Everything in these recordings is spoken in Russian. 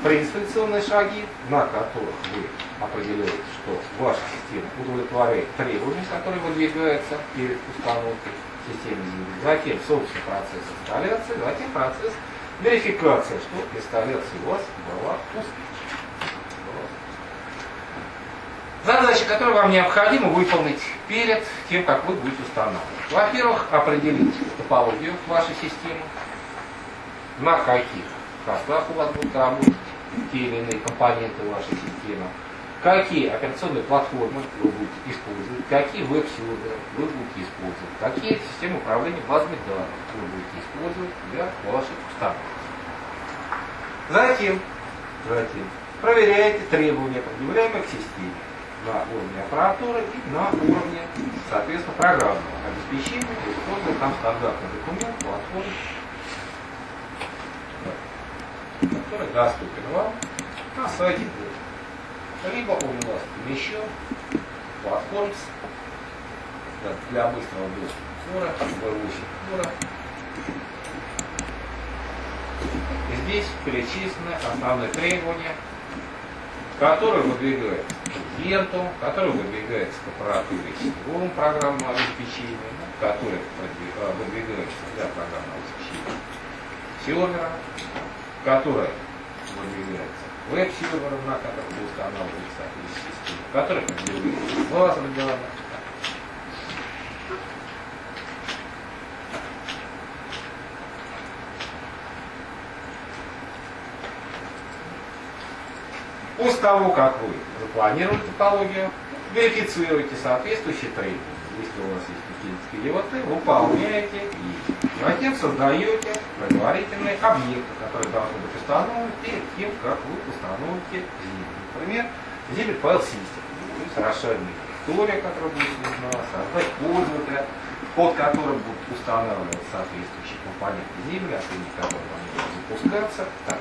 Прединсталляционные шаги, на которых вы определяете, что ваша система удовлетворяет требованиям, которые выдвигаются перед установкой системы ZIBL. Затем, собственно, процесс инсталляции, затем процесс верификации, что инсталляция у вас была успешной. Задачи, которые вам необходимо выполнить перед тем, как вы будете устанавливать. Во-первых, определить топологию вашей системы, на каких хостах у вас будут работать те или иные компоненты вашей системы, какие операционные платформы вы будете использовать, какие веб-серверы вы будете использовать, какие системы управления базами данных вы будете использовать для ваших установок. Затем проверяйте требования, предъявляемые к системе на уровне аппаратуры и на уровне, соответственно, программного обеспечения, используя там стандартный документ, платформы, который доступен вам на сайте Google. Либо он у вас еще платформ для быстрого доступа V8. И здесь перечислены основные требования, которые выдвигаются к клиенту, которые выдвигаются к аппаратуре сетевому программному обеспечению, которые выдвигаются для программного обеспечения сервера, которые выдвигаются веб-сервером, на котором вы устанавливаете соответствующие системы, которые выдвигаются базовые данных. После того, как вы запланировали топологию, верифицируйте соответствующие требования. Если у вас есть технические ЕВТ, выполняете и затем создаете предварительные объекты, которые должны быть установлены перед тем, как вы установите ZIBL. Например, ZIBL File System. То есть расширенная директория, которая будет нужна, создать пользователя, под которым будут устанавливаться соответствующие компоненты ZIBL, отсюда которые вам будут запускаться. Так.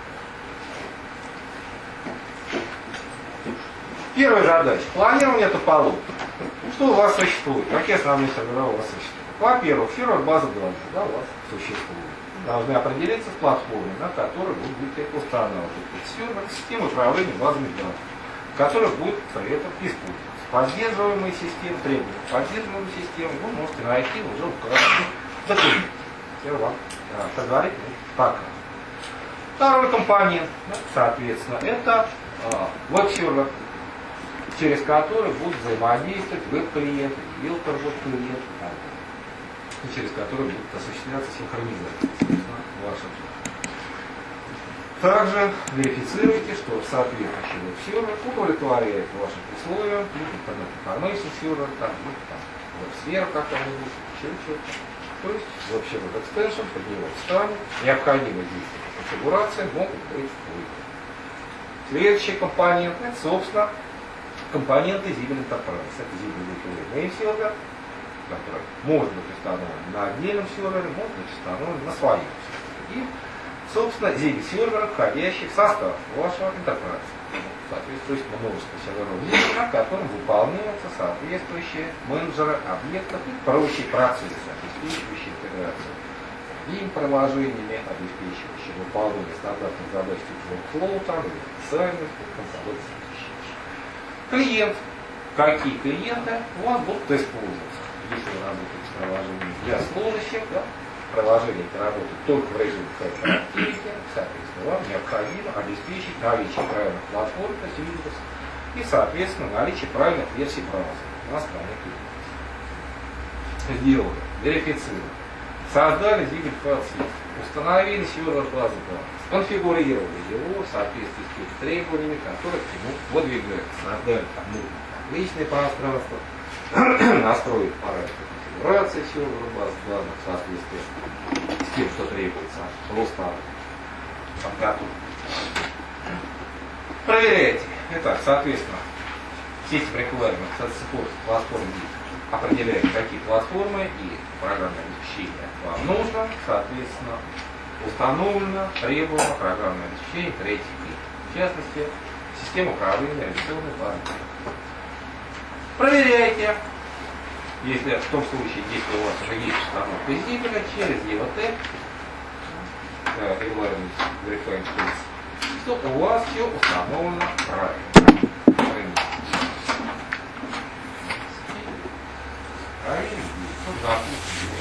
Первая задача. Планирование топологии. Что у вас существует? Какие основные сервера у вас существуют? Во-первых, сервер база данных у вас существует. Должны определиться с платформой, на которой вы будете устанавливать сервер, систему управления базами данных, которая будет при этом использоваться. Поддерживаемые системы, требования поддерживаемой системы вы можете найти уже в указанном документе. Я вам предварительно показываю. Второй компонент, соответственно, это веб-сервер, через который будут взаимодействовать веб-клиенты, вилтер-веб-клиенты, и через который будет осуществляться синхронизация ваших. Также верифицируйте, что соответствующий веб-сервер удовлетворяет вашим условиям, интернет information сервер, там веб-сфера какая-нибудь, еще что-то. То есть веб-сервер extension, под него встанет, необходимые действия конфигурации могут быть выполнены. Следующий компонент, это, собственно, компоненты ZIBL Enterprise. Это ZIBL Main сервер, который может быть установлен на отдельном сервере, может быть установлен на своем сервере. И, собственно, ZIBL сервер, входящий в состав вашего Enterprise. Соответствует множество серверов ZIBL, на котором выполняются соответствующие менеджеры объектов и прочие процессы, обеспечивающие интеграцию им-приложениями, обеспечивающие выполнение стандартных задач типа workflow, ассайнмент, консолидации. Клиент. Какие клиенты у вас будут использоваться? Если вы работаете с приложением для служащих, приложение работает только в режиме Activity, соответственно, вам необходимо обеспечить наличие правильных платформ, то есть Windows, и, соответственно, наличие правильных версий браузера на стороне клиента. Сделали, верифицировали, создали ZIBL File System, установили сервер базы данных, конфигурировали его в соответствии с теми требованиями, которые к нему выдвигаются. Создали там личное пространство, настроили параметры конфигурации сервера базы данных в соответствии с тем, что требуется просто подготовки. Проверяйте. Итак, соответственно, System Requirements Support платформы определяет, какие платформы и программное обеспечение вам нужно, соответственно, установлено требовано программное обеспечение третьих лиц, в частности, система управления реализационной базой. Проверяйте, если в том случае, если у вас уже есть установка ZIBL через EVT, Environment Verifying Tools, что у вас все установлено правильно. Правильно. Вот так вот.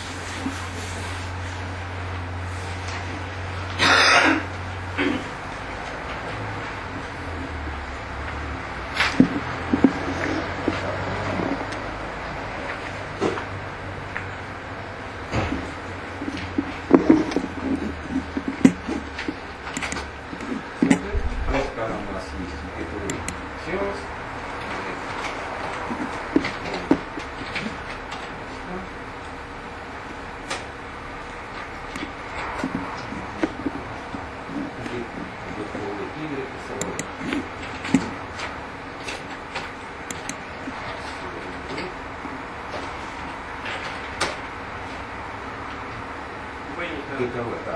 ГТВ, да.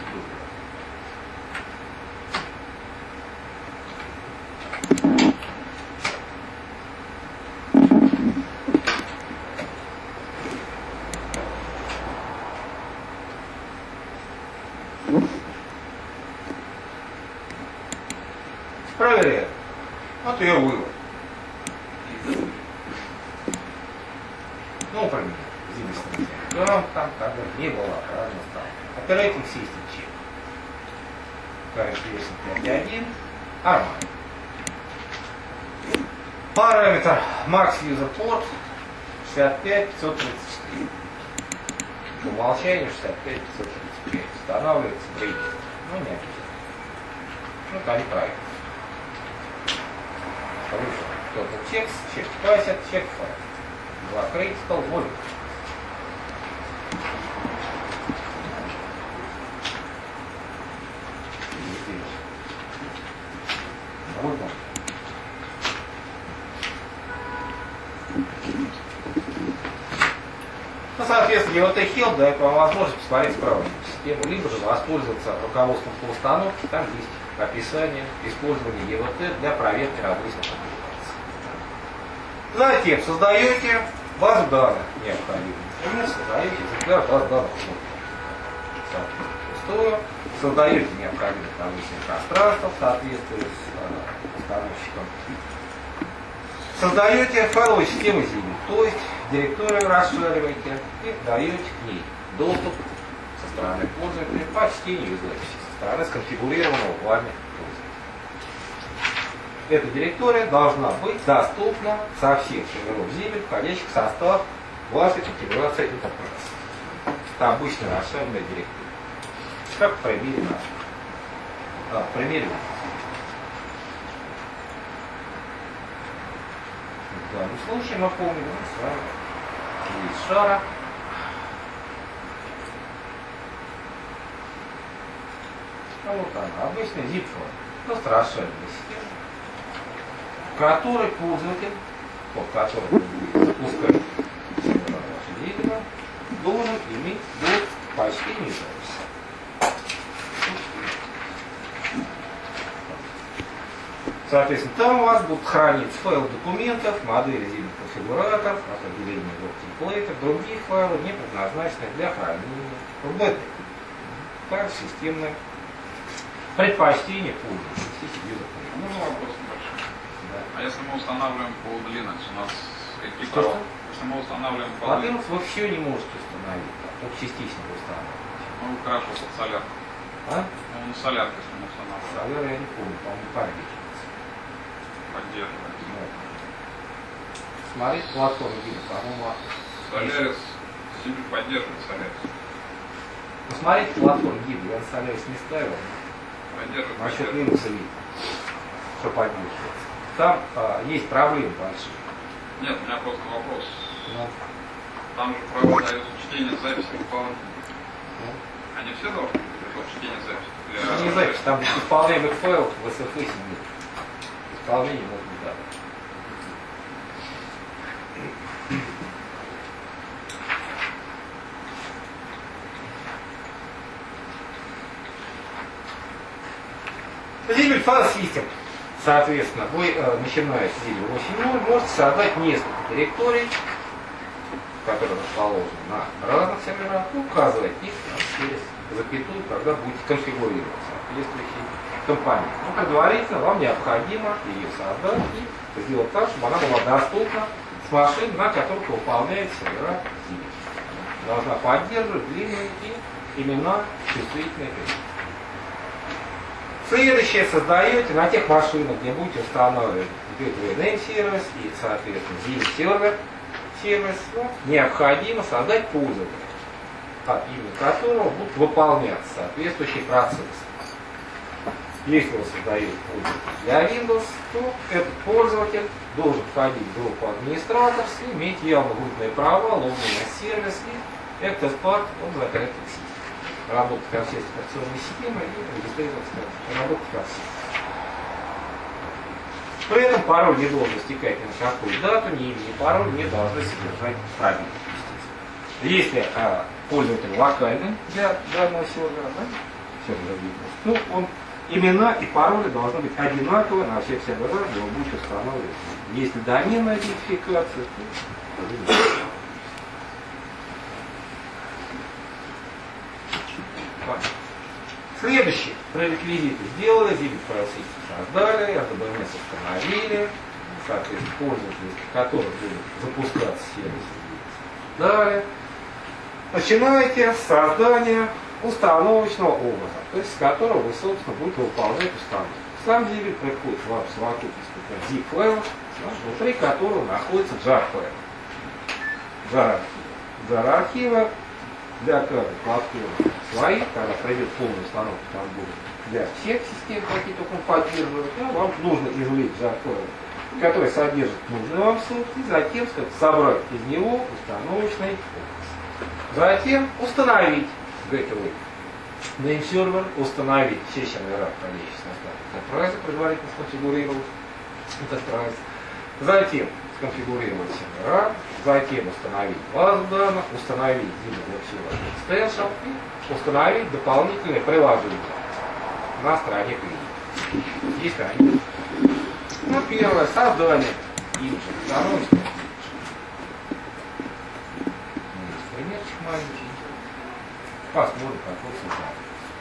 Проверяем. Вот ее вывод. Ну, например, там тогда не было правильно стало. Operating System Chip. Current version 5.1. Арман. Параметр Max User Port 65534. По умолчанию 65534. Устанавливается в регистре. Ну, не обязательно. Ну, это неправильно. Total checks, check packet, check file. 2 critical, 0. Ну, соответственно, EVT Help дает вам возможность посмотреть справочную систему, либо же воспользоваться руководством по установке. Там есть описание использования EVT для проверки различных аппликаций. Затем создаете базу данных необходимых. Создаете экземпляр базы данных пустую. Создаете необходимое табличное пространство в соответствии с установщиком. Создаете файловую систему ZIM, то есть директорию расшариваете и даете к ней доступ со стороны пользователя по чтению и записи со стороны сконфигурированного вами пользователя. Эта директория должна быть доступна со всех серверов ZIM, входящих в состав вашей конфигурации Enterprise. Это обычная расширенная директория. Как в примере нашего. В примере в данном случае, напомню, мы с вами есть шара. А вот она, обычный zip файл, просто расширенная система, в которой пользователь, под которым вы будете запускать ваше видео, должен иметь доступ к почтению записи. Соответственно, там у вас будут храниться файлы документов, модели ZIM-конфигураторов, определение темплейтов, другие файлы, не предназначенные для хранения в бета. Так, системное предпочтение пользователя. Можно вопрос небольшой? Да. А если мы устанавливаем под Linux, у нас какие что? права? Если мы устанавливаем под Linux, вы все не можете установить, только частично вы устанавливаете. Ну, хорошо, под солярку. А? Ну, на солярку, если мы устанавливаем. Соляр я не помню, по-моему, поддерживается. Поддерживается. Вот. Смотрите платформу ZIM, по-моему, Солярис, Сибирь поддерживает Солярис. посмотрите платформу ZIM, я на Солярис не ставил. Поддерживает. Насчет Linux видно, что поддерживается. Там есть проблемы большие. Нет, у меня просто вопрос. Ну, Там же право дается чтение записи выполнения. ну. Они все должны быть это чтение записи? Не запись, там исполняемых файлов в SFS нет. Исполнение может быть дано. ZIM File System. Соответственно, вы, начиная с ZIM 8.0, можете создать несколько директорий, которые расположены на разных серверах, и указывать их через запятую, когда будете конфигурировать соответствующие компонент. Но предварительно вам необходимо ее создать и сделать так, чтобы она была доступна с машин, на которых выполняет сервера Siemens. Должна поддерживать длинные и имена чувствительные клетки. Следующее создаете на тех машинах, где будете устанавливать Gateway Name сервис и, соответственно, Siemens Server сервис, необходимо создать пользователя, от имени которого будут выполняться соответствующие процессы. Если вы создаете пользователь для Windows, то этот пользователь должен входить в группу администраторов, иметь явно-выгодные права, логин на сервис и Active Part of закрытых сетей. Работать во всей операционной системе и регистрироваться, работать во всей. При этом пароль не должен стекать ни на какую дату, ни имя, ни пароль не должны содержать пробел. Если пользователь локальный для данного сервера, сервера Windows, ну, он имена и пароли должны быть одинаковые на всех серверах, где вы будете устанавливать. Если доменная идентификация, то следующее. Пререквизиты сделали, Zibit файл создали, RDBMS установили, соответственно, пользователи, который будет запускаться сервис. Далее. Начинаете с создания установочного образа, то есть с которого вы, собственно, будете выполнять установку. Сам Zibit приходит в вашу совокупность zip файл, внутри которого находится jar файл. Jar архива для каждой платформы свои, когда пройдет полная установка, там будет для всех систем, какие только он поддерживает, вам нужно извлечь jar файл, который содержит нужный вам ссылки, и затем собрать из него установочный образ. Затем установить Gateway Name Server, установить все сервера, количество Enterprise, предварительно сконфигурировать Enterprise. Затем сконфигурировать сервера, затем установить базу данных, установить Zibit Extension и установить дополнительные приложения на стороне клиента. Есть они. Ну, первое, создание имиджа. Второе, примерчик маленький. Посмотрим, как он создает.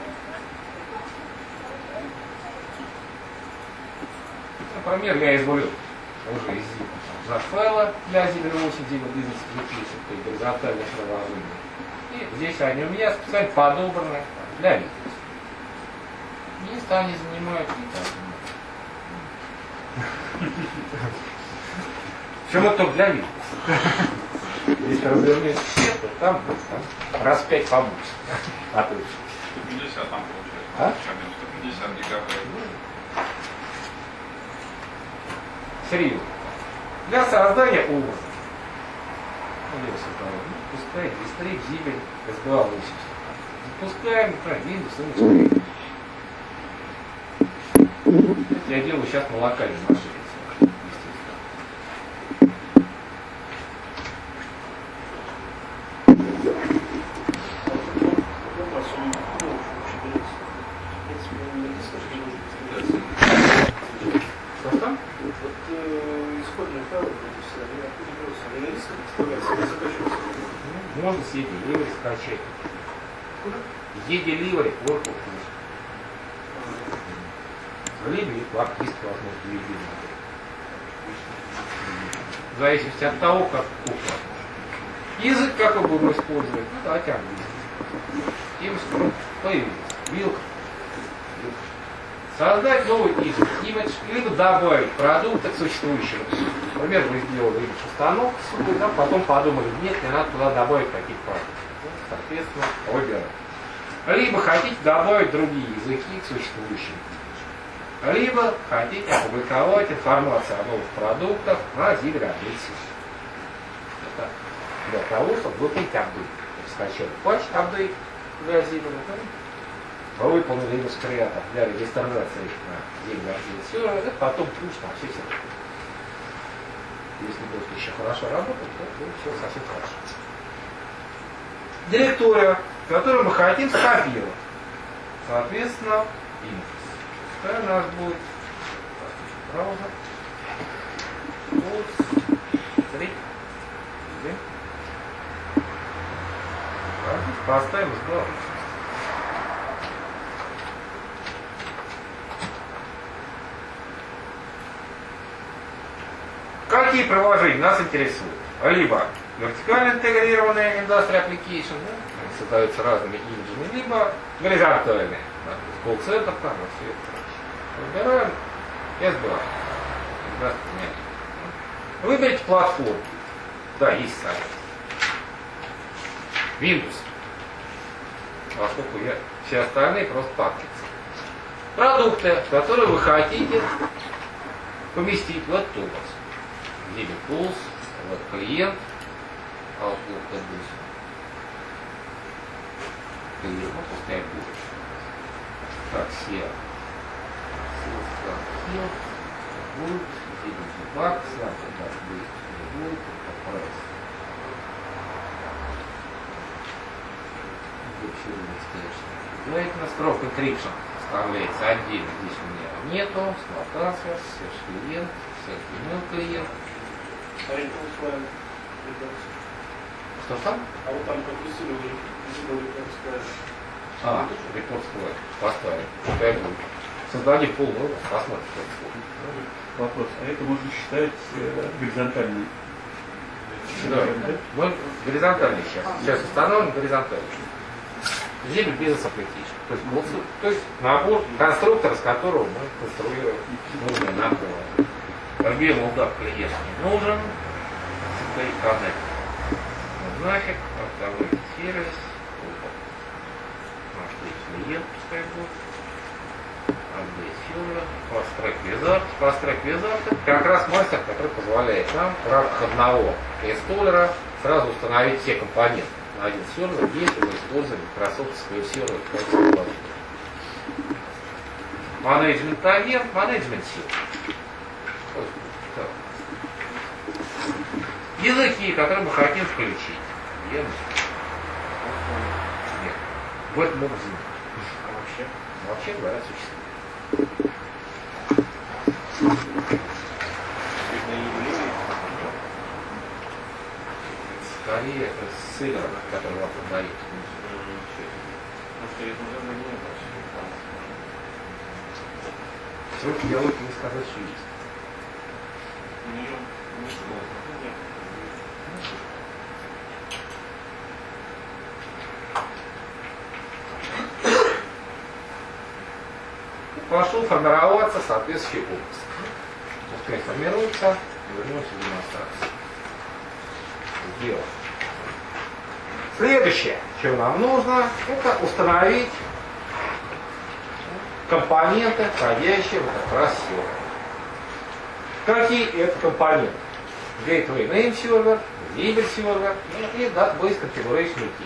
Например, я извлек уже из Zibit файла для Zibit 8, Zibit Business Application, то горизонтальное приложение. И здесь они у меня специально подобраны для Windows. Место они занимают и так. Почему только для Windows? Если развернете все, то там раз 5 побольше. А то 150 там получается. А? 150 гигабайт. Серьезно. Для создания образа. Пускай District Zibit SBA 80. Запускаем, например, Windows и я делаю сейчас на локальной машине. Можно с E-Delivery скачать. E-Delivery Work of Use. Либо и лапкист возможно E-Delivery. В зависимости от того, как кухня. Язык, как мы будем использовать, ну давайте английский. Тем, что появилась вилка. Создать новый имидж, либо добавить продукты к существующему. Например, вы сделали имидж установку, да, потом подумали, нет, мне надо туда добавить какие-то продукты. Соответственно, выбираем. Либо хотите добавить другие языки к существующим. Либо хотите опубликовать информацию о новых продуктах на Zibit Update. Для того, чтобы выполнить апдейт. Скачали патч апдейт для Zibit. Вы выполнили имидж креатор для регистрации на Zibit Update сервер, потом пуш на все серверы. Если будет еще хорошо работать, то будет все совсем хорошо. Директория, которую мы хотим скопировать. Соответственно, интерфейс. Пускай у нас будет браузер. Вот. 3. Поставим с главной. Какие приложения нас интересуют? Либо вертикально интегрированные Industry Application, да, создаются разными имиджами, либо горизонтальные. Да, колл-центр там, вот все это. Выбираем и сбиваем. Выберите платформу. Да, есть сайт. Windows. Поскольку все остальные просто пакетятся. Продукты, которые вы хотите поместить в этот образ. Zibel Tools, вот клиент, Outlook допустим. Клиент, ну пускай будет. Так, SEO. Будет, Zibel Debug, снято, да, будет, пресс. Настройка encryption вставляется отдельно. Здесь у меня нету. Смарт связь, сервис клиент, сервис клиент. Что там? А вот там пропустили репорт сквайр. Поставим. Пускай будет. Создание полного, посмотрим. Вопрос. А это можно считать горизонтальным? Да. Мы горизонтальный сейчас. Сейчас установим горизонтальный. Zibel Business Application. То есть набор, конструктор, с которого мы конструируем нужный нам приложение. Пробел LDAP клиент не нужен. CPI Connect. Ну нафиг. Второй сервис. Наш клиент пускай будет. Update сервер. Fast-Track Wizard. Fast-Track Wizard это как раз мастер, который позволяет нам в рамках одного инсталлера сразу установить все компоненты на один сервер, если мы используем Microsoft SQL сервер в качестве приложения. Management агент, Management сервер. Языки, которые мы хотим включить. Нет. В этом образе нет. А вообще говоря, существует. Скорее, это ссылка, который вам продает. Срок диалоги не сказать, что есть. Пошел формироваться соответствующий образ. Пускай формируется, и вернемся в демонстрацию. Сделать. Следующее, что нам нужно, это установить компоненты, входящие в этот раз сервер. Какие это компоненты? Gateway Name Server, Zibel Server и Database Configuration Utility,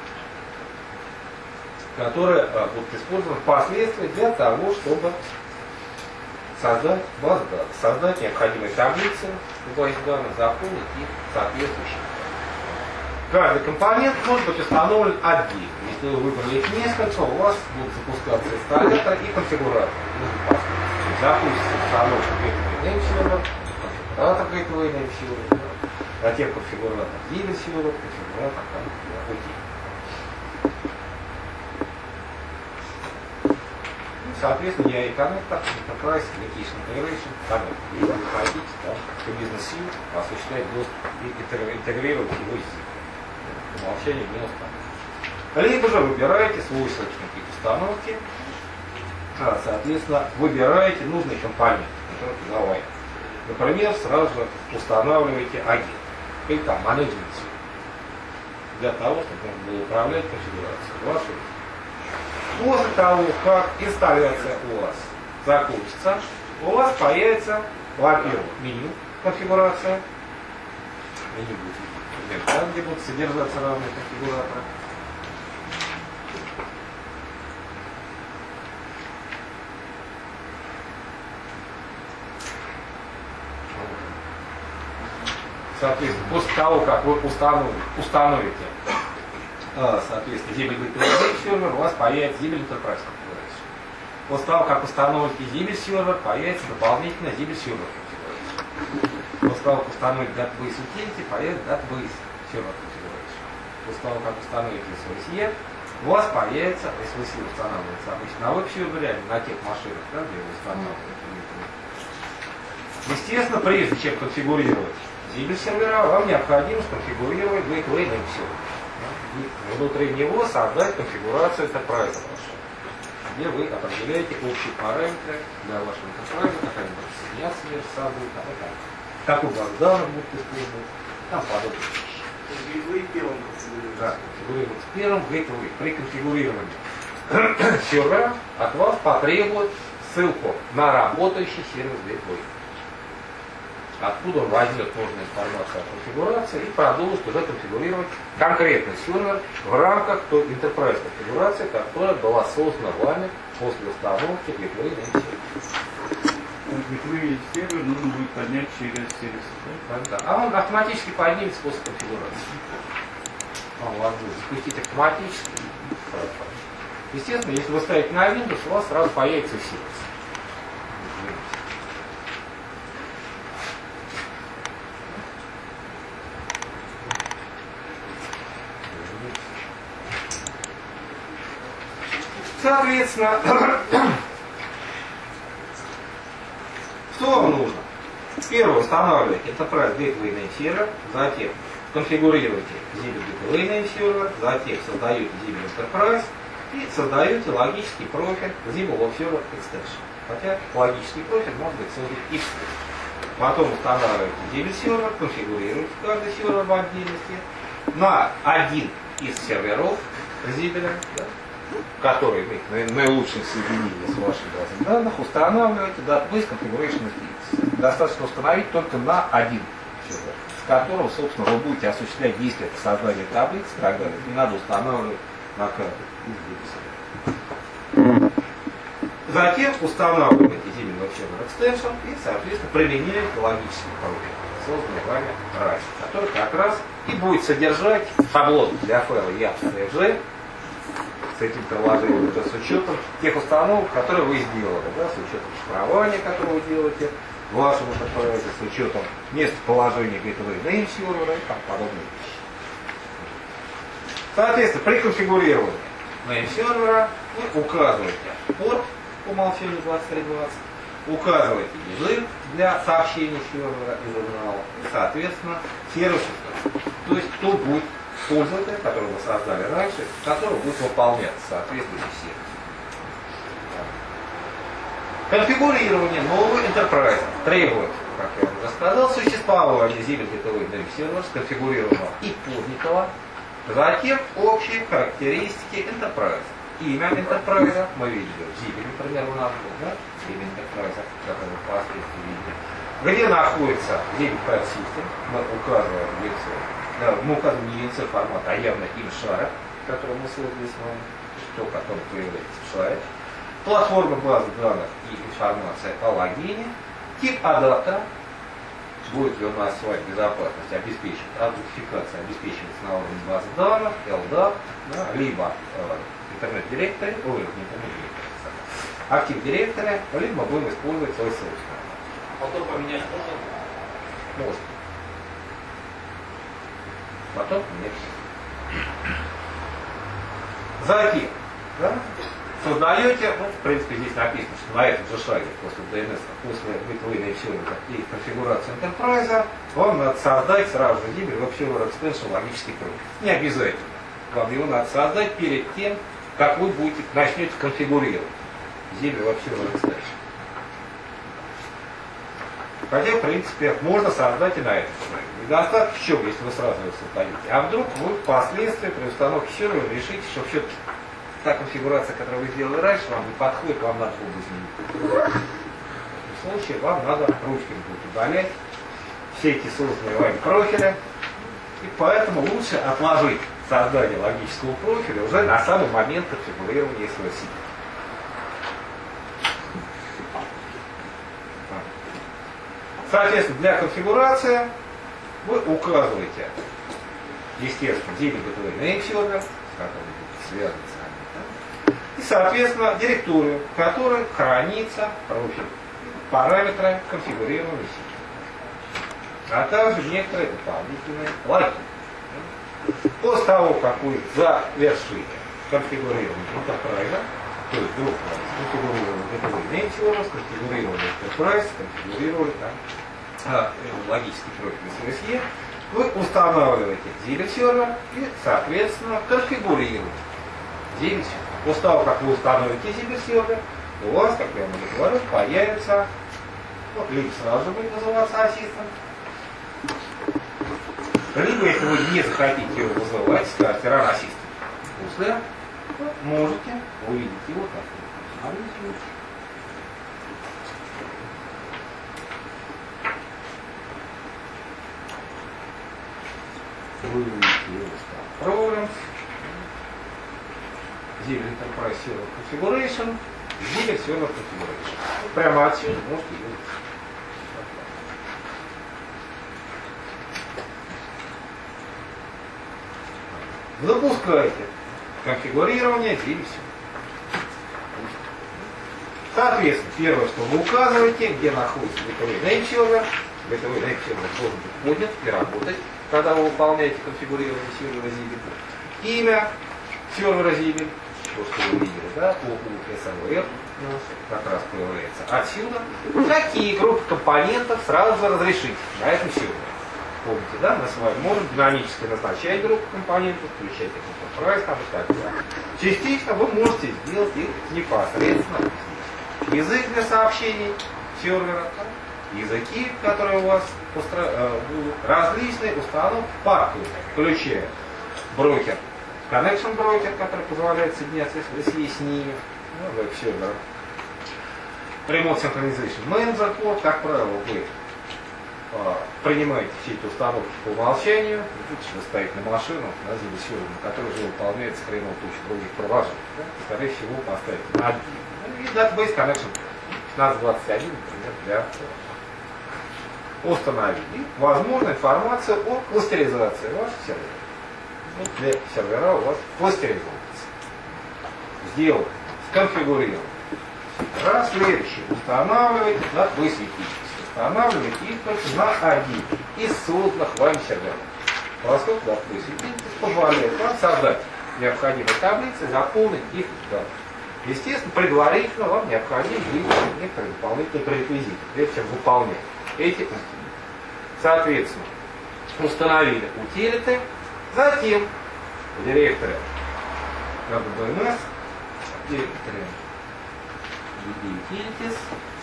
которые будут использованы впоследствии для того, чтобы создать базу данных, создать необходимые таблицы в базе данных, заполнить их соответствующими. Каждый компонент может быть установлен отдельно. Если вы выбрали их несколько, у вас будут запускаться инсталлятор и конфигуратор. Запустится установка Gateway Name Server, конфигуратор Gateway Name Server, затем конфигуратор Zibel Server, конфигуратор Utility. Соответственно, я и коннектор, Enterprise, Application Integration, коннектор. Если вы хотите, то бизнес-сил осуществлять доступ и интегрировать его с Zibel. По умолчанию не установлено. Либо же выбираете свой источник установки, соответственно, выбираете нужный компонент, который подаваете. Например, сразу же устанавливаете агент, или там менеджмент, для того, чтобы можно было управлять конфигурацией вашей. После того, как инсталляция у вас закончится, у вас появится, во-первых, меню конфигурация. Меню будет там, где будут содержаться разные конфигураторы. Соответственно, после того, как вы установите соответственно, Zibel Gateway сервер, у вас появится Zibel Enterprise Configuration. После того, как установите Zibel сервер, появится дополнительно Zibel сервер Configuration. После того, как установите Database Utility, появится Database сервер Configuration. После того, как установите SVC, у вас появится SVC, устанавливается обычно на веб-сервере, а не на тех машинах, да, где вы устанавливаете. Естественно, прежде чем конфигурировать Zibel сервера, вам необходимо сконфигурировать gateway name server. И внутри него создать конфигурацию enterprise, где вы определяете общие параметры для вашего enterprise, как они будут соединяться между собой, какой баз данных будут использовать, там подобные вещи. Gateway первым конфигурируется. Да, конфигурируется первым gateway. При конфигурировании сервера от вас потребует ссылку на работающий сервис gateway. Откуда он возьмет нужную информацию о конфигурации и продолжит уже конфигурировать конкретный сервер в рамках той enterprise конфигурации, которая была создана вами после установки gateway name server. Gateway сервер нужно будет поднять через сервис. Да? А он автоматически поднимется после конфигурации. Он вас будет запустить автоматически. Естественно, если вы ставите на Windows, у вас сразу появится сервис. Соответственно, что вам нужно? Первое, устанавливаете Enterprise Gateway Name Server, затем конфигурируете Zibel Gateway Name Server, затем создаете Zibel Enterprise и создаете логический профиль Zibel Web Server Extension. Хотя логический профиль может быть создан и потом устанавливаете Zibel Server, конфигурируете каждый сервер в отдельности на один из серверов Zibel, да, который имеет наилучшее соединение с вашей базой данных, устанавливаете Database Configuration Instance. Достаточно установить только на один сервер, с которого, собственно, вы будете осуществлять действия по созданию таблиц и так далее. Не надо устанавливать на каждый из серверов. Затем устанавливаете Zibel Web Server Extension и, соответственно, применяете логический профиль, созданный вами ранее, который как раз и будет содержать шаблон для файла YAPS-CFG с этим приложением, с учетом тех установок, которые вы сделали, да, с учетом шифрования, которое вы делаете в вашем enterprise, с учетом местоположения gateway name сервера и там подобные вещи. Соответственно, при конфигурировании name сервера вы указываете порт по умолчанию 2320, указываете язык для сообщения сервера и журнала и, соответственно, сервис, то есть кто будет пользователя, который вы создали раньше, который будет выполняться соответствующий сервис. Конфигурирование нового enterprise требует, как я уже сказал, существования Zibel Gateway Name Server, сконфигурированного и поднятого, затем общие характеристики enterprise. Имя enterprise мы видели в Zibel, например, у нас был, да? Имя enterprise, которое вы впоследствии видели. Где находится Zibel File System, мы указываем лицо. Да, мы указываем не ENC формат, а явно имя шара, который мы создали с вами, то, который появляется в шаре. Платформа базы данных и информация о логине. Тип адаптера будет ли у нас с вами безопасность обеспечивать, аутентификация обеспечивается на уровне базы данных, LDAP, да, либо интернет-директоре, актив-директоре, либо мы будем использовать свой собственный. Потом поменять можно? Можно. Потом нет. Затем, да, создаете, ну, в принципе, здесь написано, что на этом же шаге, после DNS, после gateway name server и конфигурации enterprise, вам надо создать сразу же Zibel Web Server Extension логический профиль. Не обязательно. Вам его надо создать перед тем, как вы начнете конфигурировать Zibel Web Server Extension. Хотя, в принципе, можно создать и на этом шаге. Недостаток в чем, если вы сразу его создаете? А вдруг вы впоследствии при установке сервера решите, что все-таки та конфигурация, которую вы сделали раньше, вам не подходит, вам надо будет изменить. В этом случае вам надо ручками будет удалять все эти созданные вами профили. И поэтому лучше отложить создание логического профиля уже на самый момент конфигурирования своего сети. Соответственно, для конфигурации вы указываете, естественно, Zibel Gateway Name Server, с которым будет связан с вами, да? И, соответственно, директорию, в которой хранится профиль, параметры конфигурирования сети, а также некоторые дополнительные логи. После того, как вы завершите конфигурирование enterprise, то есть двух конфигурирование Gateway Name Server, конфигурирование Enterprise, конфигурировали там логический профиль SVSE, вы устанавливаете Zibel сервер и, соответственно, конфигурируете Zibel сервер. После того, как вы установите Zibel сервер, у вас, как я уже говорю, появится, вот, либо сразу же будет называться Assistant, либо, если вы не захотите его вызывать, скажете Run Assistant. После можете увидеть его так. Смотрите. Вы увидите его Programs, Zibel Enterprise Server Configuration, Zibel Server Configuration. Прямо отсюда можете его видеть. Запускаете конфигурирование Zibel сервера. Соответственно, первое, что вы указываете, где находится Gateway Name Server. Gateway Name Server должен быть поднят и работать, когда вы выполняете конфигурирование сервера Zibel. Имя сервера Zibel, то, что вы видели, да, по SRVR, как раз появляется отсюда. Какие группы компонентов сразу же разрешить на этом сервере. Помните, да, мы с вами можем динамически назначать группу компонентов, включать их в Enterprise, там и так далее. Частично вы можете сделать их непосредственно здесь. Язык для сообщений сервера, языки, которые у вас будут, различные установки парковые, включая брокер, Connection брокер, который позволяет соединяться с ними, веб-сервер. Remote Synchronization Manager Port, как правило, вы принимаете все эти установки по умолчанию, вы ставите на машину, на Zibel сервер, на который же выполняется хреново туча других приложений. Да? Скорее всего, поставите на один. И Database Connection 1521, например, для установить. И, возможно, информация о кластеризации ваших серверов. Вот для сервера у вас кластеризуется. Сделать, сконфигурировать. Раз следующий устанавливаете, да, высветите. Устанавливать их только на один из созданных вами серверов. Поскольку, да, высветите, позволяет вам создать необходимые таблицы, заполнить их данные. Естественно, предварительно вам необходимо выполнить некоторые дополнительные пререквизиты, прежде чем выполнять эти утилиты. Соответственно, установили утилиты, затем в директоре DNS, в директоре Utilities,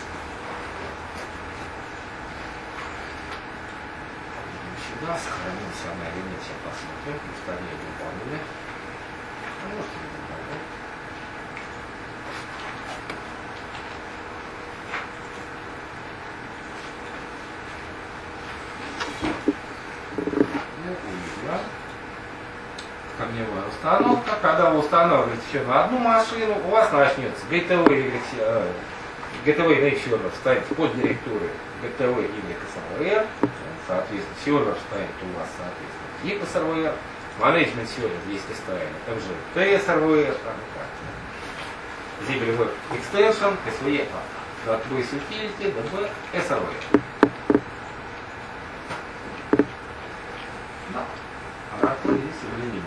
сюда сохраним самое элемент, сейчас посмотрим, устранение выполнения. Можете выполнять. Корневая установка. Когда вы устанавливаете еще на одну машину, у вас начнется Gateway Name Server ставить под директорию Gateway YSRVR. Соответственно, сервер стоит у вас, соответственно, YSRVR. Management сервер, если ставили, также TSRVR, Zibel Web Extension, SVE, Database Utility, DB, SRVR. Да. Oracle здесь соединение.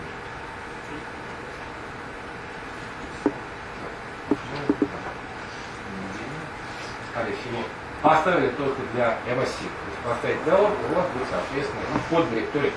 Скорее всего, поставили только для MSC. То есть поставить для Oracle, у вас будет, соответственно, под директорией.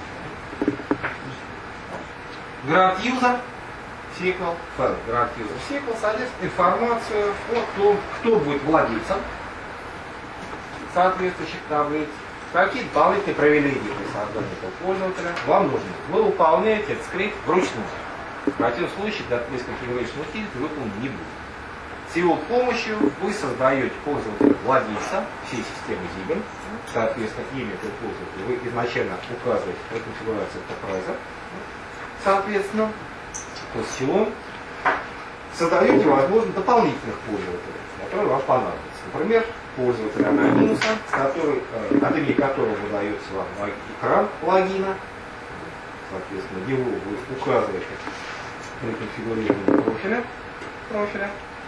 Grant User SQL, файл Grant User SQL содержит информацию о том, кто будет владельцем соответствующих таблиц, какие дополнительные привилегии при создании этого пользователя вам нужны. Вы выполняете этот скрипт вручную. В противном случае Database Configuration Utility выполнен не будет. С его помощью вы создаете пользователя владельца всей системы Zibel. Соответственно, имя этого пользователя вы изначально указываете при конфигурации Enterprise. Соответственно, после чего создаете, возможно, дополнительных пользователей, которые вам понадобятся. Например, пользователя анонимуса, от имени которого выдается вам экран логина. Соответственно, его вы указываете при конфигурировании профиля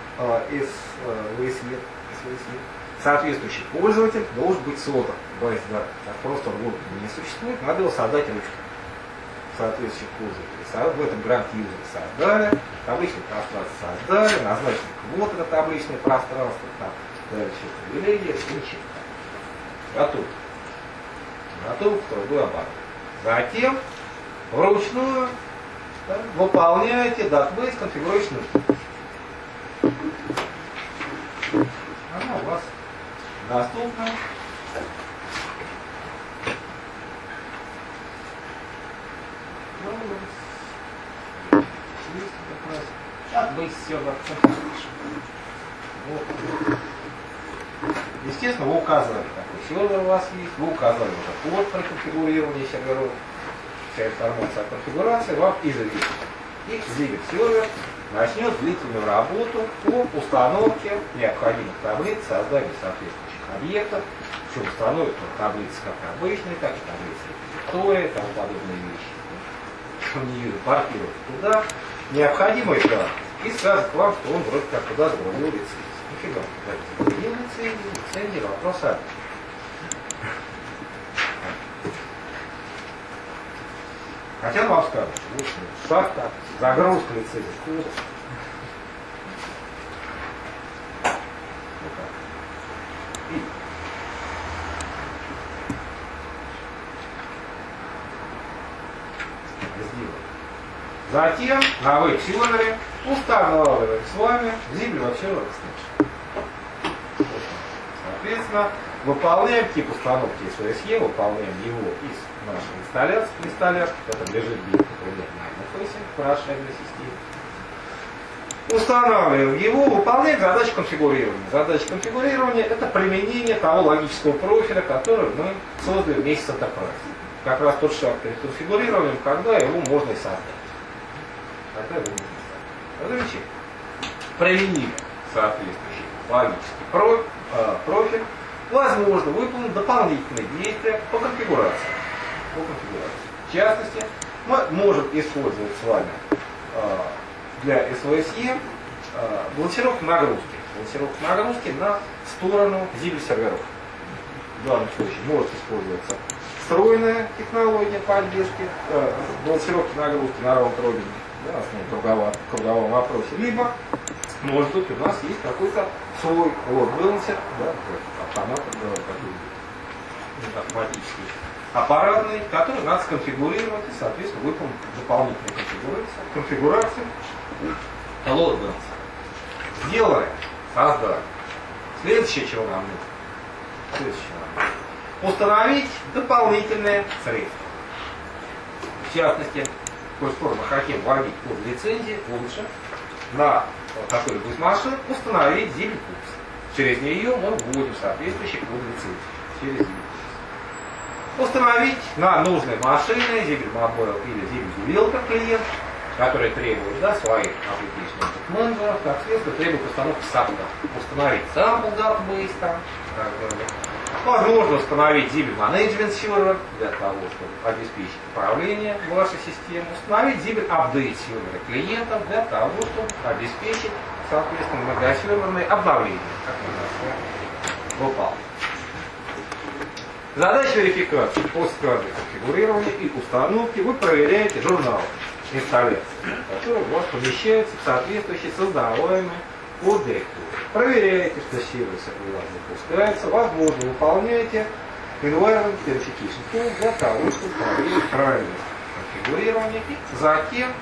SVSE. Соответствующий пользователь должен быть создан в базе данных. Так просто он не существует, надо его создать ручкой. Соответствующих пользователей. В этом Grant User создали, табличное пространство создали, назначили квоты на табличное пространство, там, Дальше привилегия, ничего. Готов. Готов к труду оборот. Затем вручную выполняете database configuration. Она у вас доступна. Database сервер. Вот. Естественно, вы указывали, какой сервер у вас есть, вы указали уже код про конфигурирование серверов. Вся информация о конфигурации вам известна. И Zibit сервер начнет длительную работу по установке необходимых таблиц, созданию соответствующих объектов, причем установит таблицы как обычные, так и таблицы репозитории, тому подобные вещи. Он не вижу, паркирует туда необходимые данные и скажет вам, что он вроде как туда загрузил лицензию. Нифига, загрузил лицензию, вопрос один. Хотя вам скажут, что шаг так, загрузка лицензии. Вот так. И сделаем. Затем на веб-сервере устанавливаем с вами Zibit Web Server Extension. Соответственно, выполняем тип установки SVSE, выполняем его из нашей инсталляции. Это лежит бит, например, на интерфейсе в расширенной системе. Устанавливаем его, выполняем задачу конфигурирования. Задача конфигурирования — это применение того логического профиля, который мы создали вместе с Enterprise. Как раз тот шаг перед конфигурированием, когда его можно и создать. Тогда его можно создать. Замечательно. Применим соответствующий логический профиль. Возможно выполнить дополнительные действия по конфигурации. В частности, мы можем использовать с вами для SVSE балансировку нагрузки. Балансировку нагрузки на сторону Zibit серверов. В данном случае может использоваться встроенная технология поддержки балансировки нагрузки на раунд-робине, на основном круговом вопросе. Либо, может быть, у нас есть какой-то свой лот-балансер, автоматический, аппаратный, который надо сконфигурировать и, соответственно, выполнить дополнительную конфигурацию лот-балансера. Сделаем, создали. Следующее, чего нам нужно. Установить дополнительные средства. В частности, коль скоро мы хотим вводить код лицензии, лучше на какой-либо из машин установить Zibit Pools. Через нее мы вводим соответствующий код лицензии. Через Zibit Pools. Установить на нужной машине Zibit Mobile или Zibit Developer клиент, который требует своих application менеджеров, как следствие требует установки саппорта. Установить sample database там, так далее. Возможно установить Zibit Management Server для того, чтобы обеспечить управление вашей системой. Установить Zibit Update Server клиентов для того, чтобы обеспечить, соответственно, многосерверные обновления, как мы нас выполняем. Задача верификации. После каждого конфигурирования и установки вы проверяете журнал инсталляции, который у вас помещается в соответствующий создаваемый код директории. Проверяете, что сервисы у вас запускаются, возможно, выполняете Environment Verification Tool для того, чтобы проверить правильность конфигурирования, и затем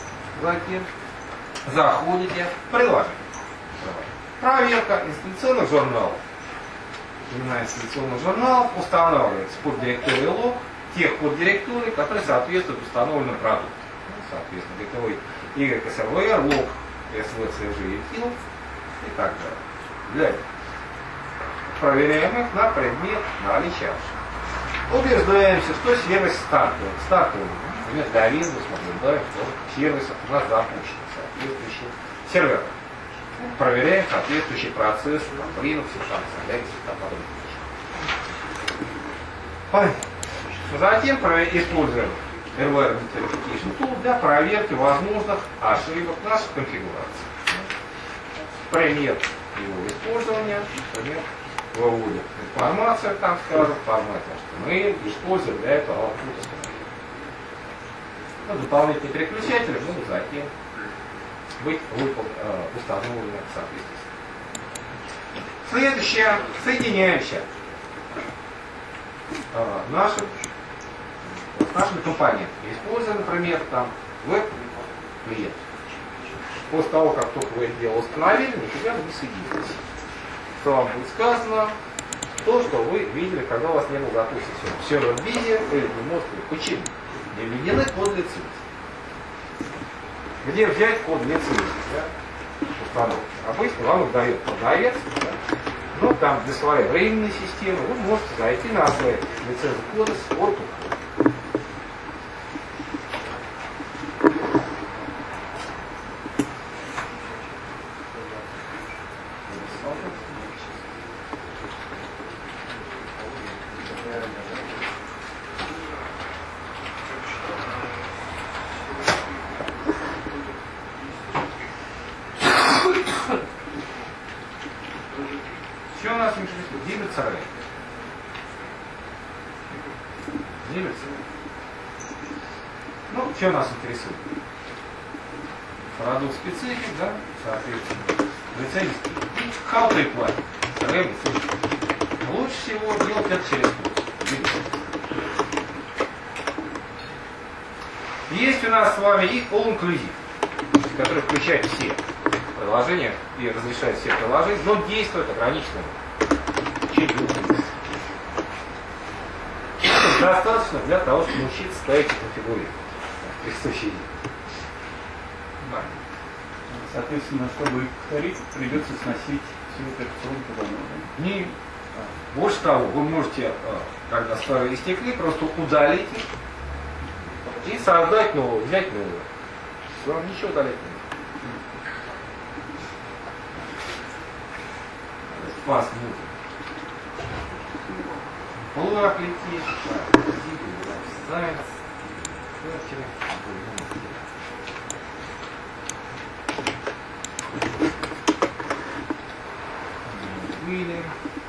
заходите в приложение. Проверка инсталляционных журналов. Имена инсталляционных журналов устанавливается поддиректорий лог тех поддиректорий, которые соответствуют установленному продукту. Соответственно, битовой YSRVR, лог SVCG и так далее. Для проверяем их на предмет наличия ошибок. Убеждаемся, что сервис стартовый. Например, для Windows мы наблюдаем, что сервис у нас запущен соответствующий сервер. Проверяем соответствующий процесс в Linux, и подобных. Затем используем Environment Verification Tool для проверки возможных ошибок нашей конфигурации. Пример его использования, например, выводим информацию, там скажем, в формате HTML, используем для этого output. Дополнительные переключатели могут затем быть установлены в соответствии. Следующее. Соединяемся с нашими компонентами. Используя, например, там веб-клиент. После того, как только вы это дело установили, никуда не соединитесь. Что вам будет сказано? То, что вы видели, когда у вас не был запущен сервер в виде, вы не можете. Почему? Не введены код для цвета. Где взять код для цвета? Да? Установки. Обычно вам их дает продавец. Да? Ну, там для своей временной системы вы можете зайти на сайт лицензии кода с порту. Что у нас интересует? Зибель CRM. Зибель CRM. Ну, что нас интересует? Продукт специфик, да, соответственно, лицензии. И how to apply. CRM лицензии. Лучше всего делать это через курс. Есть у нас с вами и All Inclusive, который включает все приложения и разрешает все приложения, но действует ограниченно. Достаточно для того, чтобы научиться ставить и конфигурировать присущие. Соответственно, чтобы их повторить, придется сносить всю операционную программу. Не. Больше того, вы можете, когда старые истекли, просто удалить их и создать новую, взять новую. Вам ничего удалить не нужно. Вас нужно. Плак летит, сайт, были.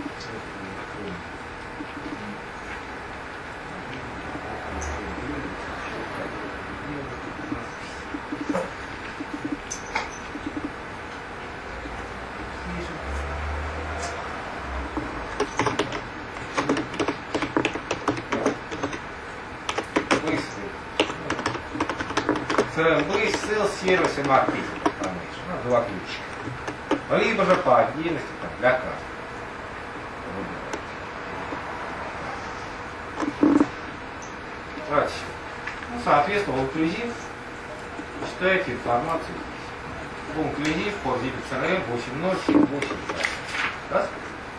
Были ссылки, сервисы, маркетинг, два ключика. Либо же по отдельности там, для каждого. Давайте. Ну, соответственно, в инклюзив читаете информацию здесь. В инклюзив по Zibel CRM 8.0.7.8. Раз?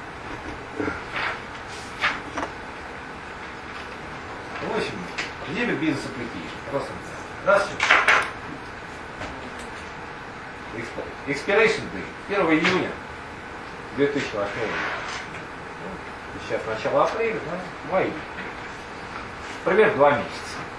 Zibel Business Application. Просто раз. Expiration Day. 1 июня 2008 года. Сейчас начало апреля, да? Май. Примерно 2 месяца.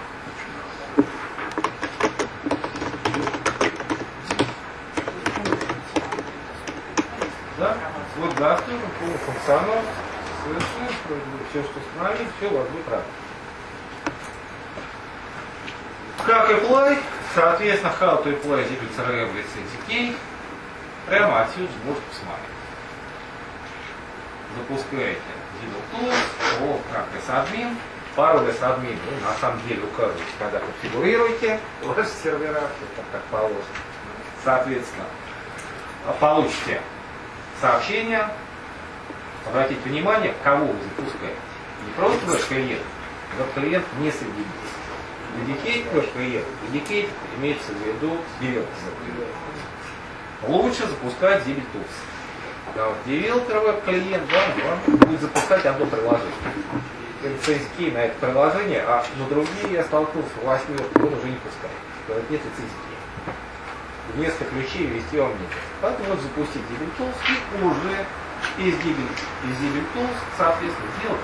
Да? Вот готово, полный функционал. Совершенно все, что установить, все у вас будет работать. Как apply, соответственно, how to apply Zibel CRM в лицензии Key, прямо отсюда можете посмотреть. Запускаете Zibel Tools, как sysadmin, пароль sysadmin, ну, на самом деле указываете, когда конфигурируете ваши сервера, все как положено. Соответственно, получите сообщение, обратите внимание, кого вы запускаете. Не просто ваш клиент, веб-клиент не соединится. Dedicate ваш клиент, dedicate имеется в виду девелопер. Лучше запускать Zibel Tools. Да, вот девелопер веб-клиент, да, он будет запускать одно приложение. Лицензии на это приложение, а на другие я столкнулся, 8 он уже не пускает. Говорит, нет лицензии. Вместо ключей ввести вам нет. Поэтому вот запустить Zibel Tools и уже из Zibel Tools, соответственно, сделать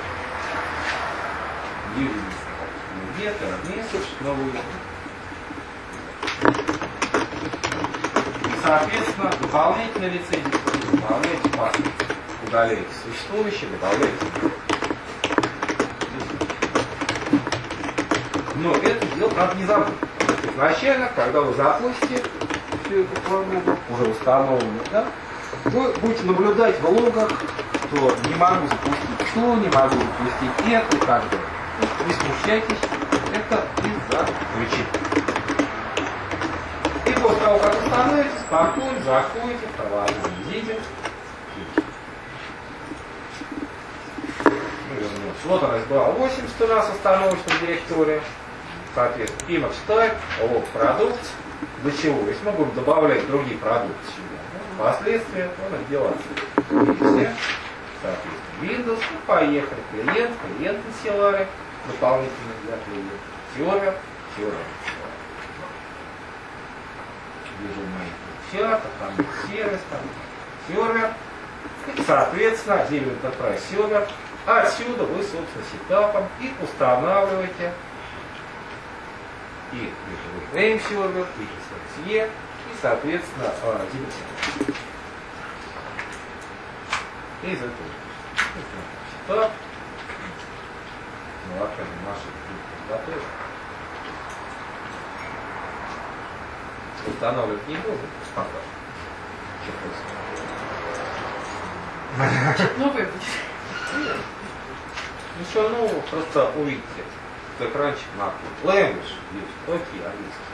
где-то месяц новую. И, соответственно, дополнительные лицензии добавляете паспорт. Удаляете существующие, добавляете. Но это дело надо не забыть. Изначально, когда вы запустите всю эту программу, уже установленную, да, Вы будете наблюдать в логах, что не могу запустить то, не могу запустить это и так далее. Не смущайтесь, это из-за причин. И после того, как установите, спокойно заходите в приложение Zibel. Вот она SBA 80 у нас установочная директория. Соответственно, image type, log продукт, до чего. Если мы будем добавлять другие продукты сюда, впоследствии он их делает. Все. Соответственно, Windows, поехали. Клиент насилали, дополнительно для клиента. Сервер. Вижу мои чаты, там сервис, там сервер. И, соответственно, Zibel Enterprise сервер. Отсюда вы, собственно, сетапом и устанавливаете и name сервер, и SRC, и, соответственно, Zibel сервер. И из этого сетап. Ну, опять же, наши готовы. Устанавливать не буду, стандарт. Новый будет. Ничего нового, просто увидите. Экранчик на language есть. Окей, английский.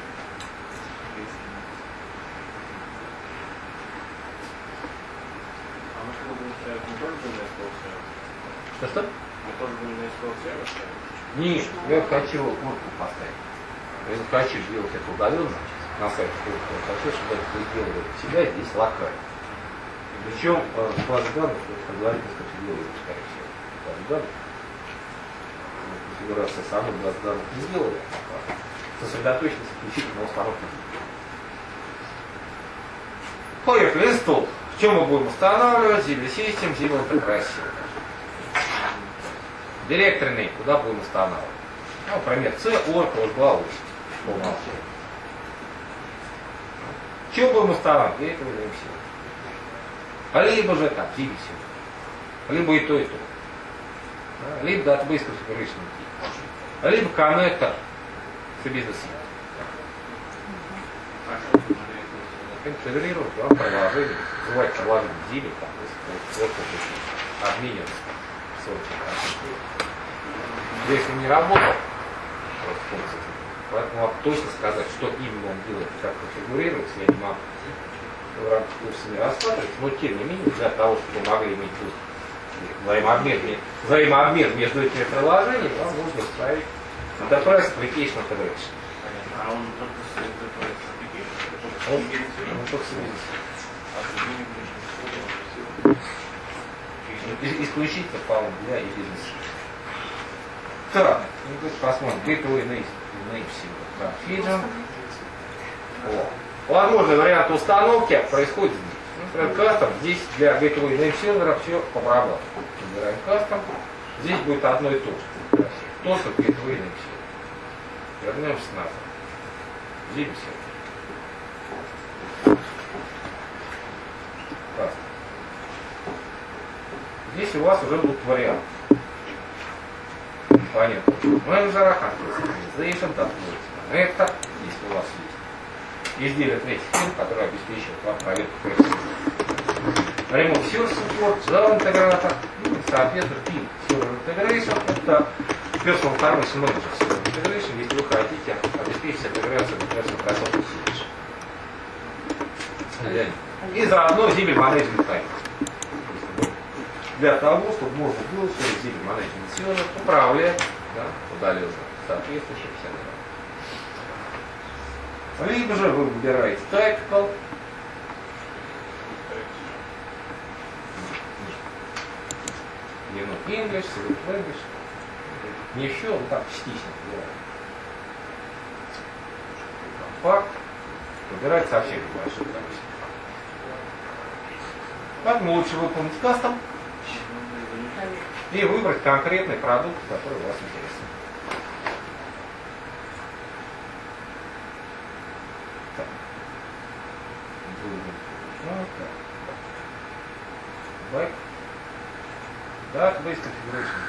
А мы что будем ставить? Мы тоже будем на SQL сервер? Что? Мы тоже будем на SQL сервер ставить? Нет, я хочу кнопку поставить. Я не хочу делать это удаленно на сайте. Я хочу, чтобы это вы делали у себя здесь локально. Причем в базе данных, предварительно сконфигурируем, скорее всего. Базы данных. Конфигурация самой базы данных не сделали. Сосредоточиться исключительно на установке. Поехали, install. В чем мы будем устанавливать? Zibel System, Zibel Enterprise. Директорный, куда будем устанавливать? Ну, например, C, Oracle, SBA 80. По умолчанию. Что будем устанавливать? Я этого не все. Либо же так, Zibel сервер. Либо и то, и то. Либо Database Configuration Key. Либо коннектор с бизнесом. Конфигурировать вам приложение. Называть приложение Zibel, там, обменен. Если не работал, поэтому вам точно сказать, что именно он делает, как конфигурируется, я не могу в рамках курса не рассматривать, но тем не менее, для того, чтобы вы могли иметь взаимообмен между этими приложениями, вам нужно ставить Enterprise Application Integration. А он только с Enterprise Application? Он только с бизнесом. Исключительно, по-моему, для и бизнеса. Так, ну, посмотрим. Gateway Name Server. Возможный вариант установки происходит здесь. Например, кастом. Здесь для Gateway Name Server все по барабану. Выбираем кастом. Здесь будет одно и то же. Только Gateway Name Server. Вернемся назад. Zibel сервер. Кастом. Здесь у вас уже будут варианты. Понятно. Менеджер Organization, это, если у вас есть изделие третьих фирм, которое обеспечивает вам проверку версии. Remote Source Support, Java интегратор, соответственно, PIM Server Integration, это Personal Information Manager Server Integration, если вы хотите обеспечить интеграцию с Microsoft Surface. И заодно Zibel Management Type. Для того, чтобы можно было через Zibel Management Server управлять, да, удаленно соответствующим сервером. Либо же вы выбираете Typical. English, Select Language. Не все, но так частично выбирать. Факт. Выбирать совсем небольшое количество. Поэтому лучше выполнить кастом и выбрать конкретный продукт, который вас интересует. Так. Back. Database Configuration.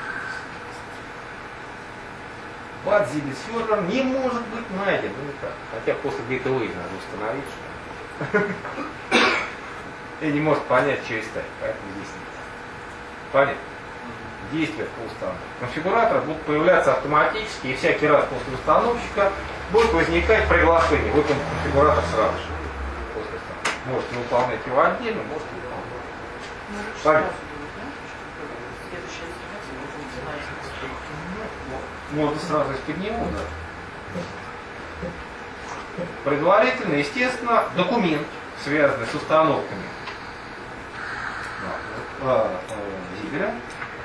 But Zibel сервер не может быть найден. Ну, никак. Хотя после Gateway надо установить, что и не может понять, что и ставить. Поэтому здесь нет. Понятно? Действия по установке конфигуратора будут появляться автоматически, и всякий раз после установщика будет возникать приглашение. Вот он конфигуратор сразу же. После установки. Можете выполнять его отдельно, можете выполнять. Понятно? Можно сразу из-под него, да. Предварительно, естественно, документ, связанный с установками Зибеля,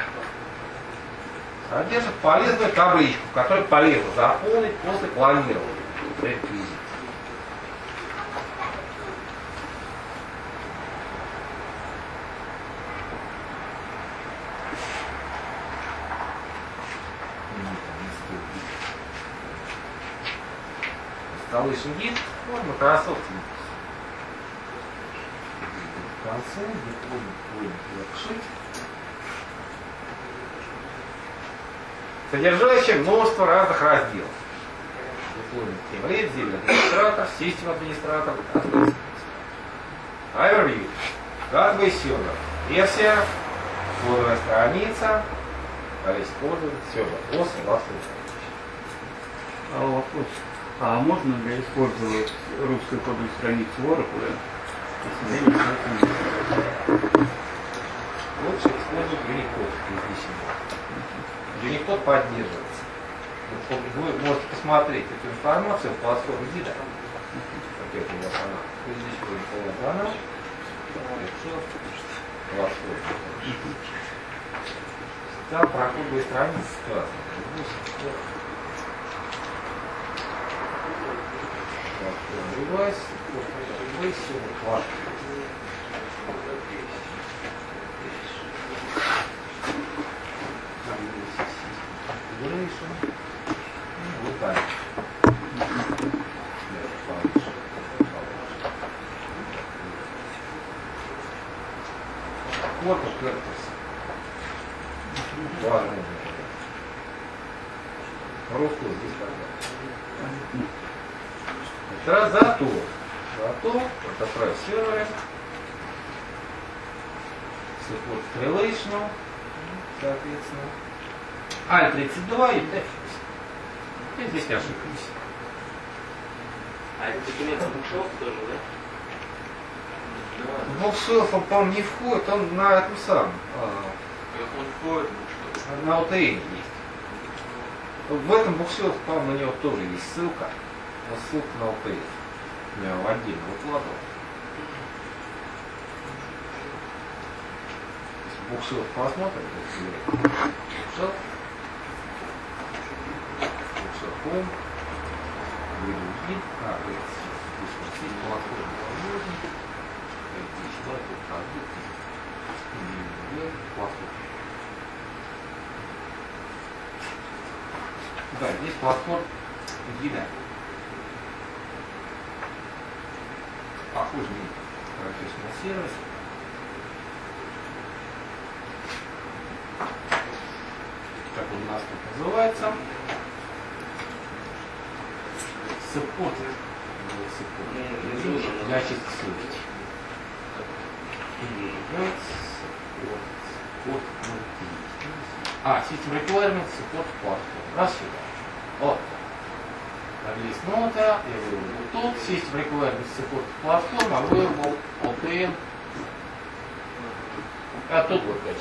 содержит полезную табличку, которую полезно заполнить после планирования реквизит. Installation Git, вот Microsoft Windows. В конце Deployment Worksheet, содержащее множество разных разделов. Deployment Team Lead, Zibel администратор, System администратор, Overview, Gateway Server, версия, кодовая страница, количество пользователей, все, вопросы, вас Вопрос. А можно ли использовать русскую кодовую страницу Oracle, если я не знаю? Лучше использовать Unicode здесь. Unicode поддерживается. Вы можете посмотреть эту информацию в платформе ГИДа. Как это у вас она. Здесь Unicode она. Платформа. Там про кодовые страницы сказано. Девайс, вот так. Вот важно. Русскую здесь тогда. Это зато Enterprise серверы, Support Relational, соответственно, Alt32 и F8. Я здесь не ошибаюсь. А это документ Bookshelf тоже, да? Bookshelf, он, по-моему, не входит, он на этом самом. Он входит, На OTN есть. В этом Bookshelf, по-моему, на него тоже есть ссылка. Но ссылка на OTN. Я в отдельно выкладывал. Если Bookshelf посмотрим, то Bookshelf. Bookshelf Home. Windows Git. Здесь вот здесь платформа возможна. Здесь платформа продукты. Платформа. Да, здесь платформа Гида. Похоже на профессиональный сервис. Как он у нас тут называется? Support. Для чистки совести. System Requirements, Support Platform. Раз сюда. Вот. Лист нота, я выбрал тут, System Requirements Support Platform, а выбрал OTN. А тут вот качать.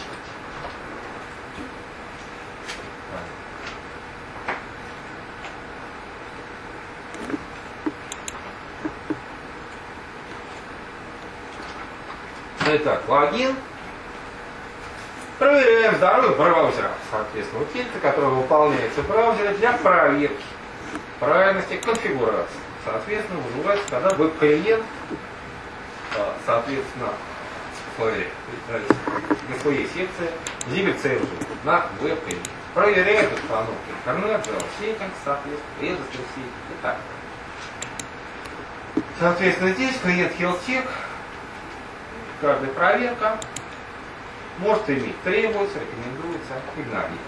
Итак, логин. Проверяем здоровье браузера, соответственно, утилиты, которые выполняются в браузере для проверки правильности конфигурации. Соответственно, вызывается, когда веб-клиент, соответственно, на своей секции Zibel CLG на веб-клиент. Проверяет установку интернет, Java соответственно, предостал сеть и так. Соответственно, здесь клиент HealthTech, каждая проверка может иметь, требуется, рекомендуется, игнорируется.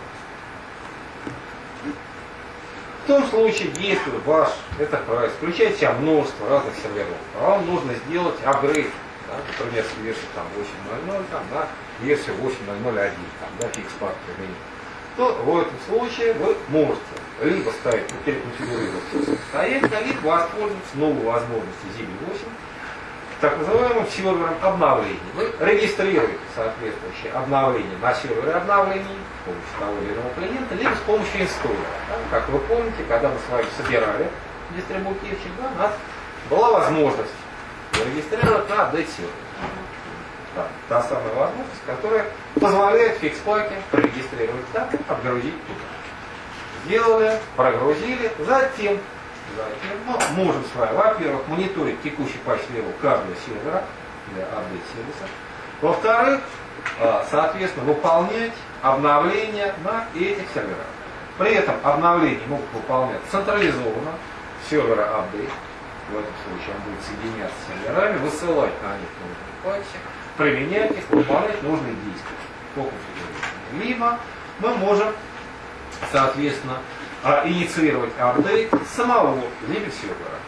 В том случае, если ваш enterprise включает в себя множество разных серверов, а вам нужно сделать апгрейд да, например, с версии там 8.0.0 там, на версию 8.0.0.1, там, да, фикс-парк применить, то в этом случае вы можете либо ставить, переконфигурировать все самостоятельно, либо воспользоваться новой возможностью ZIL 8, так называемым сервером обновлений. Вы регистрируете соответствующее обновление на сервере обновлений с помощью того или иного клиента, либо с помощью инсталлера. Да? Как вы помните, когда мы с вами собирали дистрибутивчик, да, у нас была возможность зарегистрировать на update сервер. Да, та самая возможность, которая позволяет в фикс-паке прорегистрировать так, обгрузить туда. Сделали, прогрузили, затем мы можем с вами, во-первых, мониторить текущий патч-левел каждого сервера для апдейт-сервиса. Во-вторых, соответственно, выполнять обновления на этих серверах. При этом обновления могут выполнять централизованно сервера апдейт. В этом случае он будет соединяться с серверами, высылать на них нужные патчи, применять их, выполнять нужные действия по конфигурации. Либо мы можем, соответственно, инициировать апдейт самого ZIL сервера.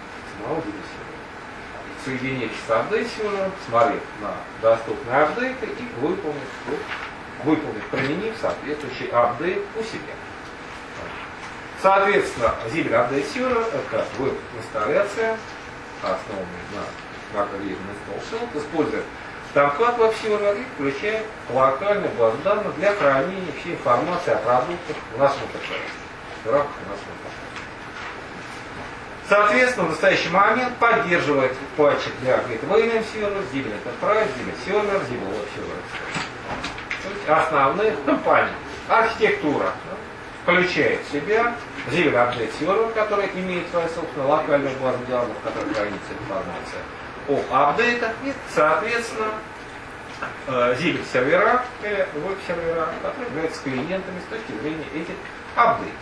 Соединить с апдейт сервером, смотреть на доступные апдейты и выполнить, применив соответствующий апдейт у себя. Соответственно, ZIL апдейт сервер это веб-инсталляция, основанная на Macrovision Install Shell, использует Tomcat Web Server и включает локальную базу данных для хранения всей информации о продуктах в нашем интерфейсе. В рамках нашего интерфейса. Соответственно, в настоящий момент поддерживает патчи для Gateway Name Server, ZIL Enterprise, ZIL Server, ZIL Web Server. То есть основные компании. Архитектура включает в себя ZIL Update Server, который имеет свою собственную локальную базу данных, в которой хранится информация о апдейтах, и, соответственно, ZIL сервера или веб-сервера, которые являются клиентами с точки зрения этих апдейтов.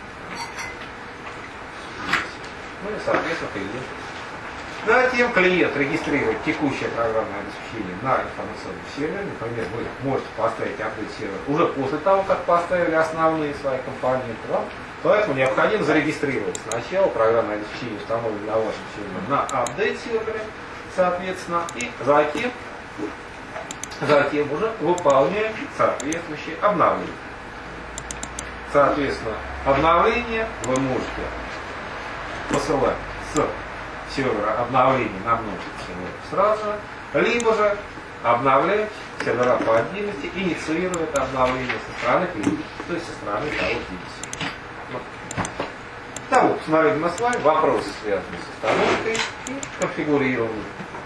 Ну и, соответственно, клиент. Затем клиент регистрирует текущее программное обеспечение на информационном сервере. Например, вы можете поставить апдейт сервер уже после того, как поставили основные свои компоненты. Да? Поэтому необходимо зарегистрировать сначала программное обеспечение, установленное на вашем сервере, на апдейт сервере, соответственно, и затем уже выполнять соответствующие обновления. Соответственно, обновления вы можете посылать с сервера обновления на множество серверов сразу, либо же обновлять сервера по отдельности, инициируя это обновление со стороны клиента, то есть со стороны того сервера. Итак, посмотрели мы с вами вопросы, связанные с установкой и конфигурированием,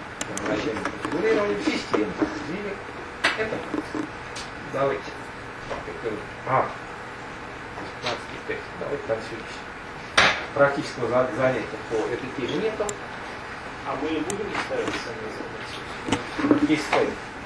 системы. Это давайте. Давайте танцуем. Практического занятия по этой теме нету. А мы не будем ставить сами задачи? Есть стоит.